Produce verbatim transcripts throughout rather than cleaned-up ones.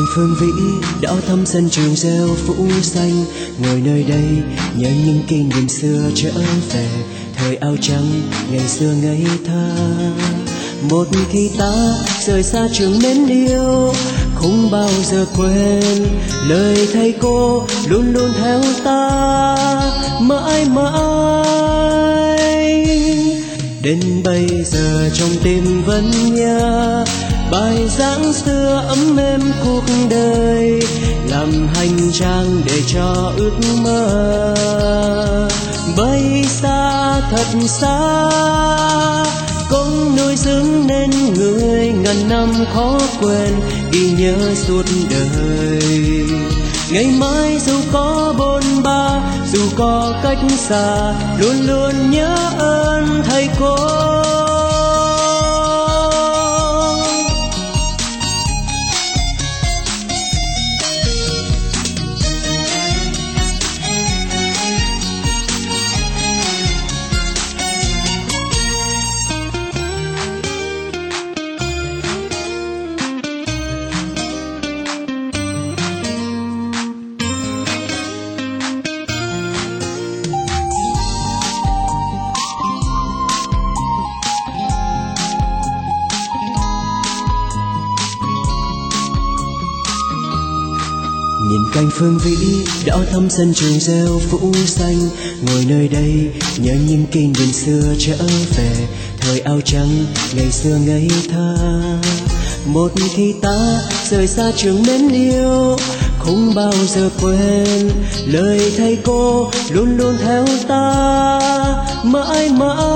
phương vĩ đỏ thắm sân trường rêu phủ xanh, ngồi nơi đây nhớ những kỷ niệm xưa trở về thời áo trắng ngày xưa ngây thơ. Một khi ta rời xa trường mến yêu, không bao giờ quên lời thầy cô luôn luôn theo ta mãi mãi. Đến bây giờ trong tim vẫn nhớ bài giảng xưa ấm êm cuộc đời, làm hành trang để cho ước mơ bay xa thật xa. Công nuôi dưỡng nên người ngàn năm khó quên, ghi nhớ suốt đời. Ngày mai dù có bôn ba, dù có cách xa, luôn luôn nhớ ơn thầy cô. Nhìn cành phương vĩ đỏ thắm sân trường rêu phủ xanh, ngồi nơi đây nhớ những kỷ niệm xưa trở về thời áo trắng ngày xưa ngây thơ. Một khi ta rời xa trường mến yêu, không bao giờ quên lời thầy cô luôn luôn theo ta mãi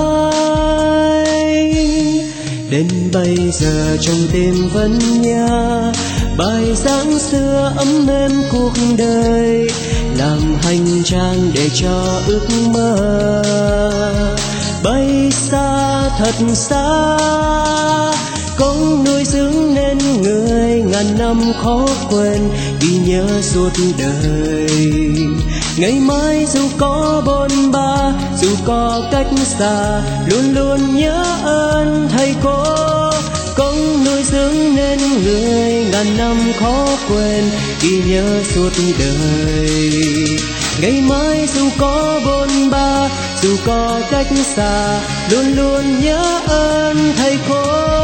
mãi. Đến bây giờ trong tim vẫn nhớ bài giảng xưa ấm êm cuộc đời, làm hành trang để cho ước mơ bay xa thật xa. Công nuôi dưỡng nên người ngàn năm khó quên, ghi nhớ suốt đời. Ngày mai dù có bôn ba, dù có cách xa, luôn luôn nhớ ơn thầy cô. Công nuôi dưỡng nên người ngàn năm khó quên, ghi nhớ suốt đời. Ngày mai dù có bôn ba, dù có cách xa, luôn luôn nhớ ơn thầy cô.